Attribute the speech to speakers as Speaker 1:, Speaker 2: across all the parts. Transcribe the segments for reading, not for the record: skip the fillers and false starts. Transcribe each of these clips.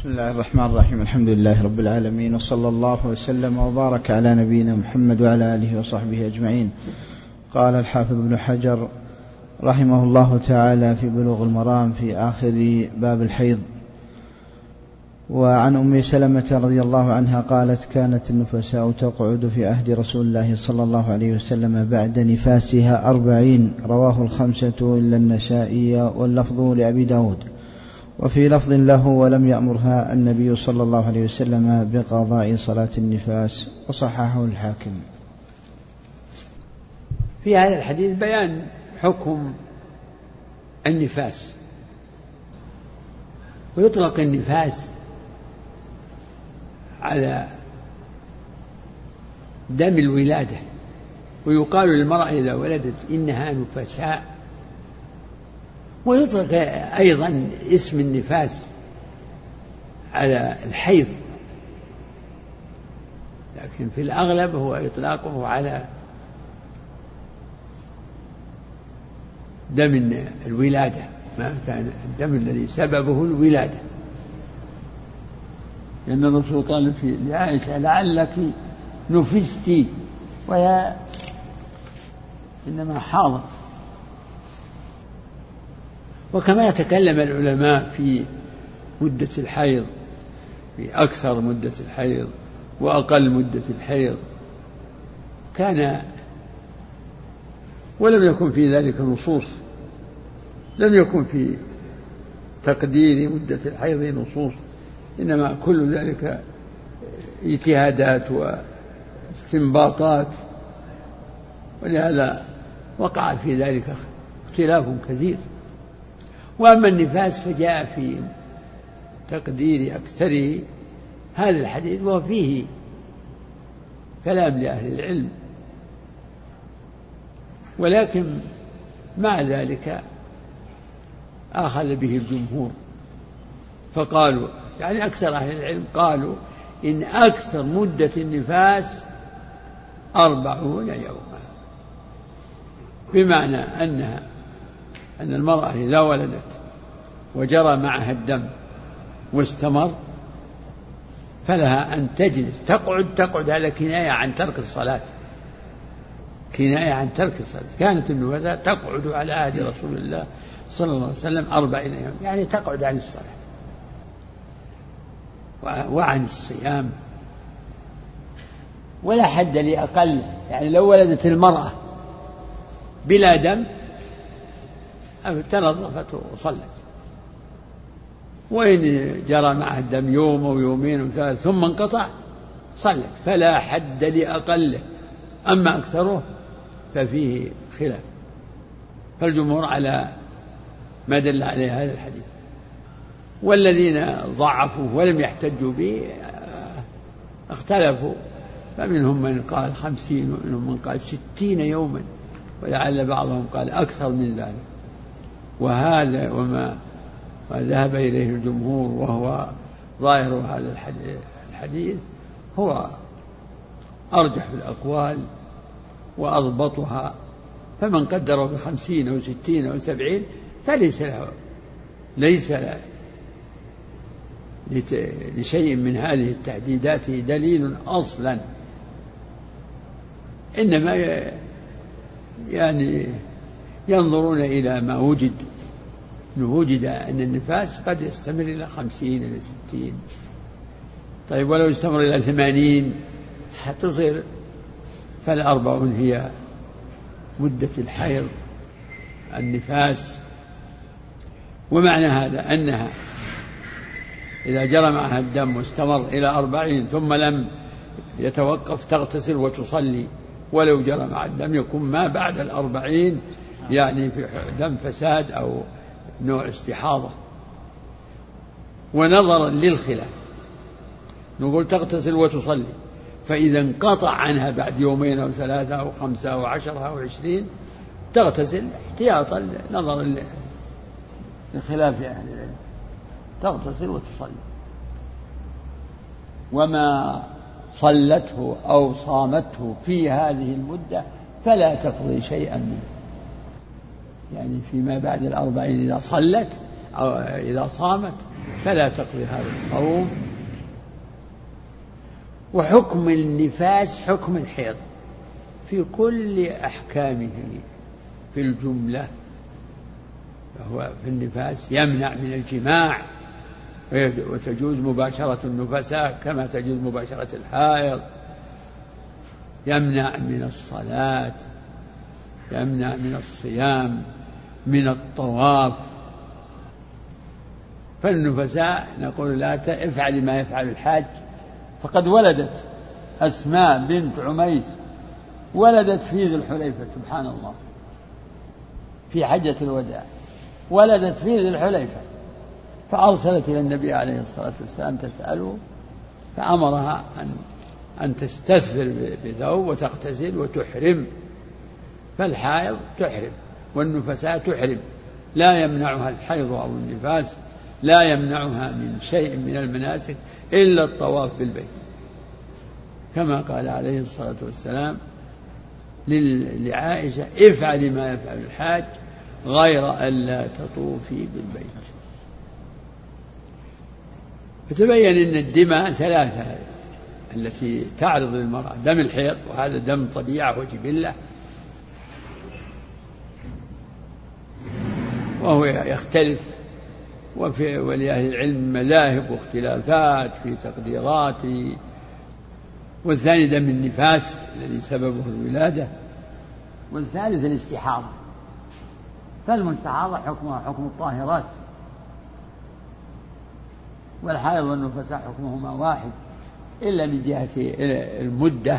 Speaker 1: بسم الله الرحمن الرحيم. الحمد لله رب العالمين، وصلى الله وسلم وبارك على نبينا محمد وعلى آله وصحبه أجمعين. قال الحافظ ابن حجر رحمه الله تعالى في بلوغ المرام في آخر باب الحيض: وعن أم سلمة رضي الله عنها قالت: كانت النفساء تقعد في عهد رسول الله صلى الله عليه وسلم بعد نفاسها 40. رواه الخمسة إلا النسائي، واللفظ لأبي داود. وفي لفظ له: ولم يأمرها النبي صلى الله عليه وسلم بقضاء صلاة النفاس. وصححه الحاكم.
Speaker 2: في هذا الحديث بيان حكم النفاس. ويطلق النفاس على دم الولادة، ويقال للمرأة إذا ولدت إنها نفساء. ويطلق أيضا اسم النفاس على الحيض، لكن في الأغلب هو إطلاقه على دم الولادة، ما كان الدم الذي سببه الولادة. لأن الرسول قال لعائشة: لعلك نفستي، وهي إنما حاضت. وكما يتكلم العلماء في مدة الحيض، في أكثر مدة الحيض وأقل مدة الحيض، ولم يكن في ذلك نصوص، لم يكن في تقدير مدة الحيض نصوص، إنما كل ذلك اجتهادات واستنباطات، ولهذا وقع في ذلك اختلاف كثير. وأما النفاس فجاء في تقدير أكثره هذا الحديث، وفيه كلام لأهل العلم، ولكن مع ذلك أخذ به الجمهور، فقالوا يعني أكثر أهل العلم قالوا إن أكثر مدة النفاس 40 يوما، بمعنى أن المرأة إذا ولدت وجرى معها الدم واستمر فلها أن تجلس تقعد على كناية عن ترك الصلاة، كناية عن ترك الصلاة. كانت النفساء تقعد على عهد رسول الله صلى الله عليه وسلم 40 يوم، يعني تقعد عن الصلاة وعن الصيام، ولا حد لأقل. يعني لو ولدت المرأة بلا دم تنظفت وصلت، وإن جرى معها الدم يوم أو يومين أو ثلاث ثم انقطع صلت، فلا حد لأقله. أما أكثره ففيه خلاف، فالجمهور على ما دل عليه هذا الحديث. والذين ضعفوا ولم يحتجوا به اختلفوا، فمنهم من قال 50، ومنهم من قال 60 يوما، ولعل بعضهم قال أكثر من ذلك. وهذا وما ذهب إليه الجمهور وهو ظاهر هذا الحديث هو أرجح الأقوال وأضبطها. فمن قدره ب50 أو 60 أو 70 فليس له لشيء من هذه التحديدات دليل أصلا، إنما يعني ينظرون إلى ما وجد أن النفاس قد يستمر إلى 50 إلى 60. طيب ولو يستمر إلى 80 حتصير، فال40 هي مدة الحيض النفاس. ومعنى هذا أنها إذا جرى معها الدم واستمر إلى 40 ثم لم يتوقف تغتسل وتصلي، ولو جرى مع الدم يكون ما بعد 40 يعني في دم فساد أو نوع استحاضة. ونظرا للخلاف نقول تغتسل وتصلي، فإذا انقطع عنها بعد يومين أو 3 أو 5 أو 10 أو 20 تغتسل احتياطا نظرا لخلاف أهل العلم، تغتسل وتصلي. وما صلته أو صامته في هذه المدة فلا تقضي شيئا منه، يعني فيما بعد 40 إذا صلت أو إذا صامت فلا تقضي هذا الصوم. وحكم النفاس حكم الحيض في كل أحكامه في الجملة، فهو في النفاس يمنع من الجماع، وتجوز مباشرة النفساء كما تجوز مباشرة الحائض، يمنع من الصلاة، يمنع من الصيام، من الطواف. فالنفساء نقول لا افعل ما يفعل الحاج. فقد ولدت أسماء بنت عميس ولدت في ذي الحليفة، سبحان الله، في حجة الوداع ولدت في ذي الحليفة، فأرسلت إلى النبي عليه الصلاة والسلام تسأله، فأمرها أن تستثفر بثوب وتغتسل وتحرم. فالحائض تحرم والنفساء تحرم، لا يمنعها الحيض أو النفاس، لا يمنعها من شيء من المناسك إلا الطواف بالبيت، كما قال عليه الصلاة والسلام لعائشة: افعلي ما يفعل الحاج غير أن لا تطوفي بالبيت. فتبين أن الدماء ثلاثة التي تعرض للمرأة: دم الحيض، وهذا دم طبيعة وجبلة، وهو يختلف، ولأهل العلم مذاهب واختلافات في تقديراته. والثاني دم النفاس الذي سببه الولادة. والثالث الاستحاضة، فالمستحاضة حكمها حكم الطاهرات، والحائض والنفساء حكمهما واحد، إلا من جهة المدة.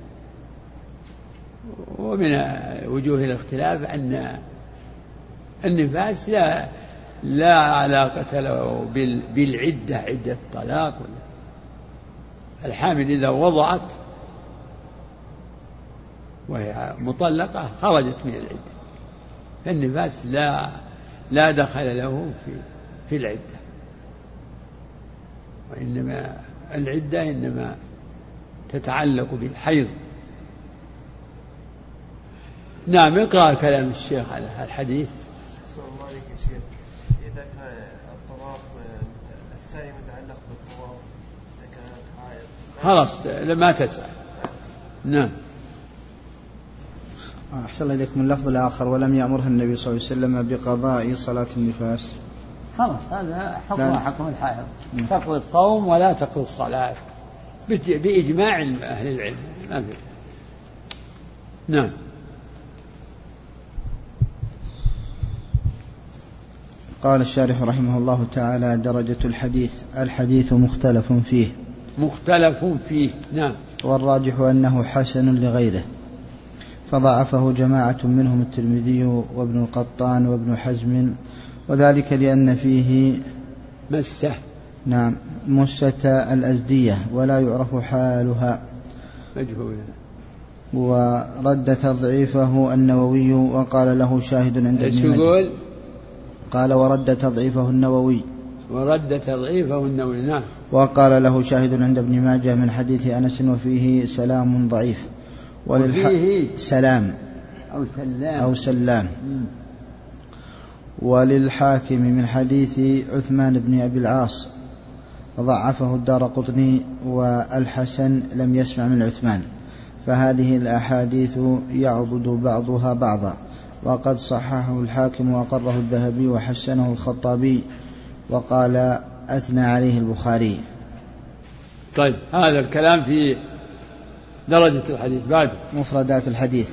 Speaker 2: ومن وجوه الاختلاف أن النفاس لا علاقة له بالعدة، عدة الطلاق. الحامل إذا وضعت وهي مطلقة خرجت من العدة، فالنفاس لا دخل له في العدة، وإنما العدة إنما تتعلق بالحيض. نعم، اقرأ كلام الشيخ على الحديث.
Speaker 3: الله عليك يا شيخ. إذا كان الطواف السعي متعلق بالطواف، إذا كانت حائض
Speaker 2: خلاص ما تسأل. نعم.
Speaker 1: أحسن إليكم اللفظ الآخر: ولم يأمرها النبي صلى الله عليه وسلم بقضاء صلاة النفاس.
Speaker 2: خلاص هذا حكم الحائض، تقضي الصوم ولا تقضي الصلاة بإجماع أهل العلم، ما في. نعم.
Speaker 1: قال الشارح رحمه الله تعالى: درجة الحديث مختلف فيه.
Speaker 2: نعم.
Speaker 1: والراجح أنه حسن لغيره، فضعفه جماعة منهم الترمذي وابن القطان وابن حزم، وذلك لأن فيه
Speaker 2: مسة.
Speaker 1: نعم، مسة الأزدية ولا يعرف حالها،
Speaker 2: مجهولة.
Speaker 1: ورد تضعيفه النووي وقال له شاهد عند ابن ماجه. قال ورد تضعيفه النووي.
Speaker 2: نعم.
Speaker 1: وقال له شاهد عند ابن ماجه من حديث أنس وفيه سلام ضعيف.
Speaker 2: وفيه
Speaker 1: سلام أو سلام. وللحاكم من حديث عثمان بن أبي العاص ضعفه الدارقطني، والحسن لم يسمع من عثمان. فهذه الأحاديث يعضد بعضها بعضا، وقد صححه الحاكم وأقره الذهبي وحسنه الخطابي، وقال أثنى عليه البخاري.
Speaker 2: طيب، هذا الكلام في درجة الحديث. بعد
Speaker 1: مفردات الحديث: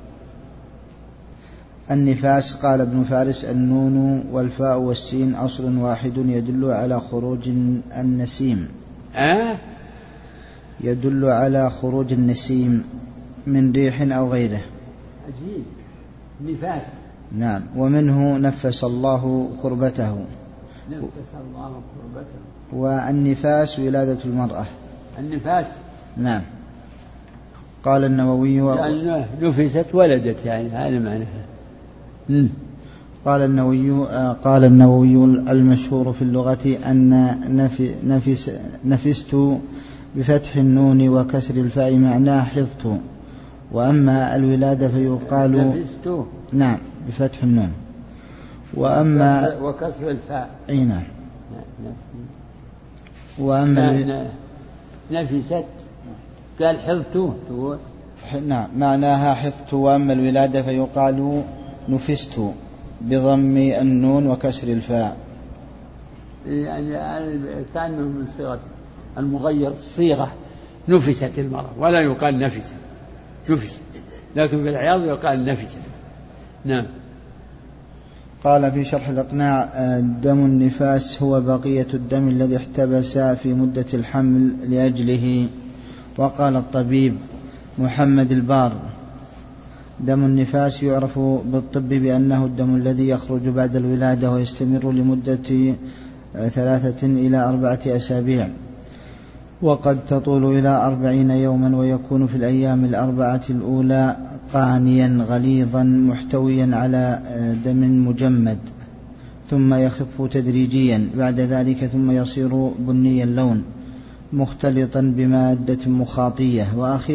Speaker 1: النفاس قال ابن فارس: النون والفاء والسين أصل واحد يدل على خروج النسيم. يدل على خروج النسيم من ريح أو غيره.
Speaker 2: عجيب. نفاس.
Speaker 1: نعم. ومنه نفس الله كربته. والنفاس ولادة المرأة.
Speaker 2: النفاس.
Speaker 1: نعم. قال النووي
Speaker 2: يعني نفست ولدت، يعني هذا معناها.
Speaker 1: قال النووي المشهور في اللغة أن نفست بفتح النون وكسر الفاء معناه حفظت، وأما الولادة فيقال
Speaker 2: نفست.
Speaker 1: نعم، بفتح النون، وأما
Speaker 2: وكسر الفاء.
Speaker 1: نعم. وأما
Speaker 2: نفست قال حظت تقول
Speaker 1: نعم معناها حظت. وأما الولادة فيقال نفست بضم النون وكسر الفاء،
Speaker 2: يعني كأنه من صيغة المغير الصيغة نفست المرأة ولا يقال نفست، لكن في العياض يقال نفست. نعم.
Speaker 1: قال في شرح الإقناع: دم النفاس هو بقية الدم الذي احتبس في مدة الحمل لأجله. وقال الطبيب محمد البار: دم النفاس يعرف بالطب بأنه الدم الذي يخرج بعد الولادة ويستمر لمدة 3 إلى 4 أسابيع، وقد تطول إلى 40 يوما، ويكون في الأيام 4 الأولى قانيا غليظا محتويا على دم مجمد، ثم يخف تدريجيا بعد ذلك، ثم يصير بني اللون مختلطا بمادة مخاطية،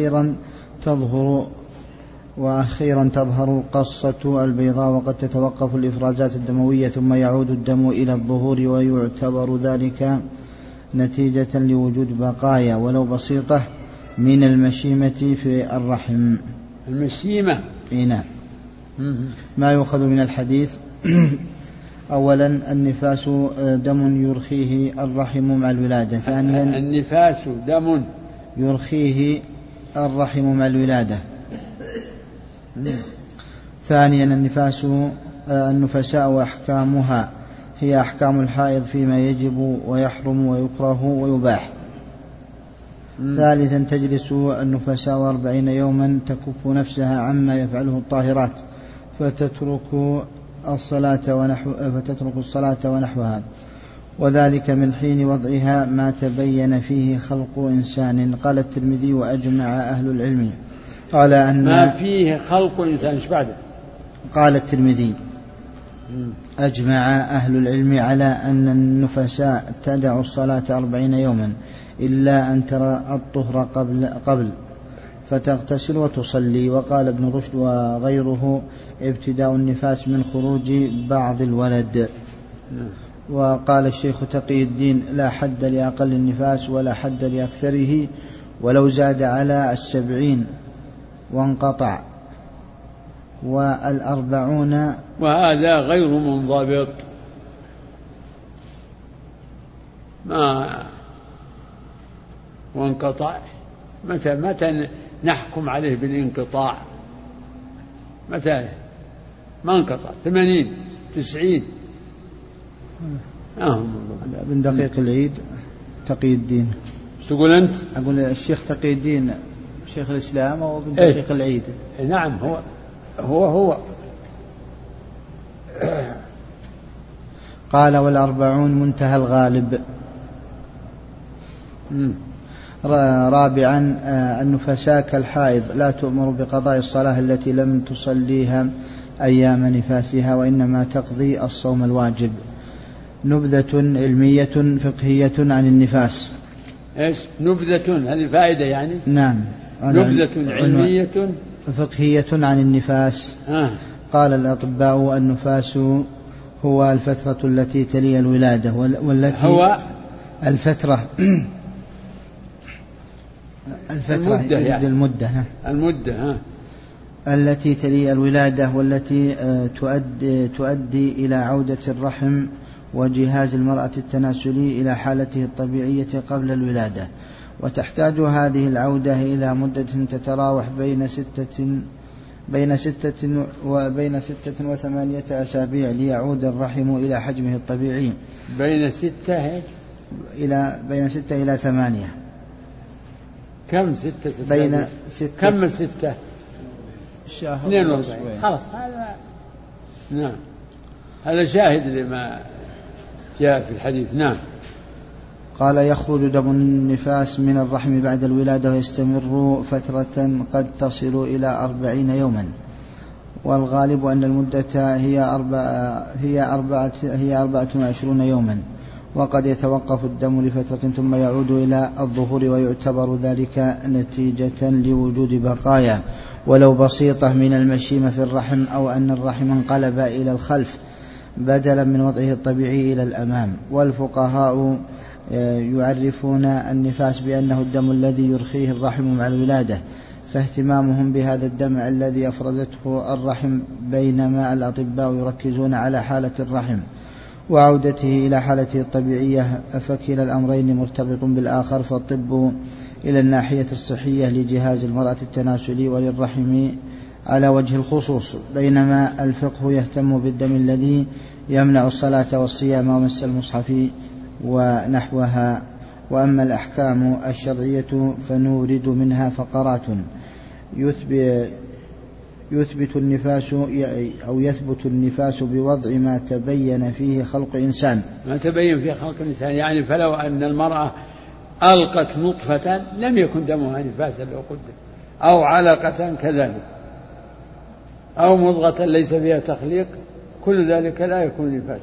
Speaker 1: وأخيرا تظهر القصة البيضاء، وقد تتوقف الإفرازات الدموية، ثم يعود الدم إلى الظهور، ويعتبر ذلك نتيجة لوجود بقايا ولو بسيطة من المشيمة في الرحم.
Speaker 2: المشيمة
Speaker 1: نعم. ما يؤخذ من الحديث: أولا النفاس دم يرخيه الرحم مع الولادة. ثانيا
Speaker 2: النفاس دم
Speaker 1: يرخيه الرحم مع الولادة. ثانيا النفساء وأحكامها هي أحكام الحائض فيما يجب ويحرم ويكره ويباح. ثالثا تجلس النفساء 40 يوما تكف نفسها عما يفعله الطاهرات، فتترك الصلاة ونحوها، وذلك من حين وضعها ما تبين فيه خلق إنسان. قال الترمذي: وأجمع أهل العلم على أن
Speaker 2: ما فيه خلق إنسان. إيش بعده؟ قال
Speaker 1: الترمذي: أجمع أهل العلم على أن النفساء تدع الصلاة 40 يوما إلا أن ترى الطهر قبل فتغتسل وتصلي. وقال ابن رشد وغيره: ابتداء النفاس من خروج بعض الولد. وقال الشيخ تقي الدين: لا حد لأقل النفاس ولا حد لأكثره، ولو زاد على 70 وانقطع. 40
Speaker 2: وهذا غير منضبط، ما وانقطع. متى نحكم عليه بالانقطاع؟ متى ما انقطع؟ 80 90.
Speaker 1: من دقيق العيد تقي الدين.
Speaker 2: تقول أنت؟
Speaker 1: أقول الشيخ تقي الدين شيخ الإسلام أو من دقيق العيد؟
Speaker 2: نعم هو.
Speaker 1: قال: 40 منتهى الغالب. رابعا النفساء كالحائض لا تؤمر بقضاء الصلاة التي لم تصليها أيام نفاسها، وإنما تقضي الصوم الواجب. نبذة علمية فقهية عن النفاس.
Speaker 2: إيش نبذة؟ هذه فائدة يعني.
Speaker 1: نعم.
Speaker 2: نبذة علمية
Speaker 1: فقهية عن النفاس. قال الأطباء: النفاس هو الفترة التي تلي الولادة، والتي
Speaker 2: هو
Speaker 1: الفترة
Speaker 2: المدة
Speaker 1: التي تلي الولادة، والتي تؤدي إلى عودة الرحم وجهاز المرأة التناسلي إلى حالته الطبيعية قبل الولادة. وتحتاج هذه العودة إلى مدة تتراوح بين 6 و8 أسابيع ليعود الرحم إلى حجمه الطبيعي.
Speaker 2: بين 6
Speaker 1: إلى 8.
Speaker 2: كم 6
Speaker 1: بين 6
Speaker 2: كم 6
Speaker 1: شهر
Speaker 2: 42. خلاص هذا نعم، هذا شاهد لما جاء في الحديث. نعم.
Speaker 1: قال: يخرج دم النفاس من الرحم بعد الولادة ويستمر فترة قد تصل إلى 40 يوما، والغالب أن المدة هي 24 يوما، وقد يتوقف الدم لفترة ثم يعود إلى الظهور، ويعتبر ذلك نتيجة لوجود بقايا ولو بسيطة من المشيمة في الرحم، أو أن الرحم انقلب إلى الخلف بدلا من وضعه الطبيعي إلى الأمام. والفقهاء يعرفون النفاس بأنه الدم الذي يرخيه الرحم مع الولادة، فاهتمامهم بهذا الدم الذي أفرزته الرحم، بينما الأطباء يركزون على حالة الرحم وعودته إلى حالته الطبيعية، فكلا الأمرين مرتبط بالآخر. فالطب إلى الناحية الصحية لجهاز المرأة التناسلي وللرحم على وجه الخصوص، بينما الفقه يهتم بالدم الذي يمنع الصلاة والصيام ومس المصحف ونحوها. وأما الأحكام الشرعية فنورد منها فقرات يثبت النفاس بوضع ما تبين فيه خلق إنسان.
Speaker 2: ما تبين فيه خلق إنسان، يعني فلو أن المرأة ألقت نطفة لم يكن دمها نفاسا لو قدر، أو علقة كذلك، أو مضغة ليس فيها تخليق، كل ذلك لا يكون نفاسا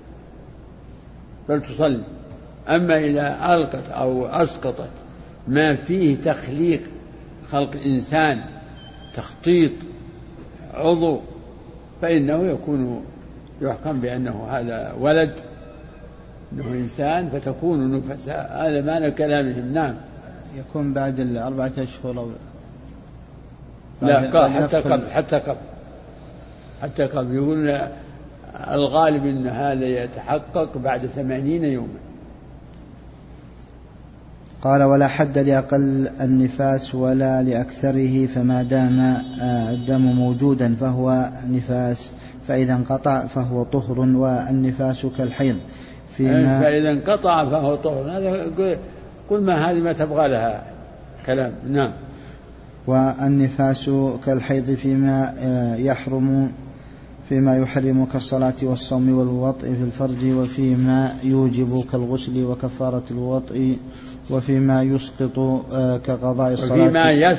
Speaker 2: بل تصلي. أما إذا ألقت أو أسقطت ما فيه تخليق خلق إنسان، تخطيط عضو، فإنه يحكم بأنه هذا ولد، أنه إنسان، فتكون نفساء. هذا معنى كلامهم. نعم.
Speaker 1: يكون بعد 4 أشهر أو
Speaker 2: لا، حتى قبل يقولون الغالب أن هذا يتحقق بعد 80 يوما.
Speaker 1: قال: ولا حد لأقل النفاس ولا لأكثره، فما دام الدم موجودا فهو نفاس، فإذا انقطع فهو طهر. والنفاس كالحيض
Speaker 2: فإذا انقطع فهو طهر. هذا قل ما هذه ما تبغى لها كلام. نعم.
Speaker 1: والنفاس كالحيض فيما يحرم كالصلاة والصوم والوطء في الفرج، وفيما يوجب كالغسل وكفارة الوطء، وفيما يسقط كقضاء الصلاة،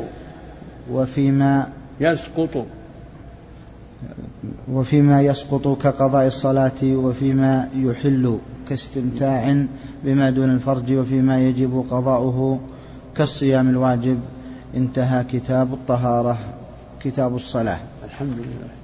Speaker 1: وفيما يسقط كقضاء الصلاة، وفيما يحل كاستمتاع بما دون الفرج، وفيما يجب قضاؤه كالصيام الواجب. انتهى كتاب الطهارة. كتاب الصلاة.
Speaker 2: الحمد لله.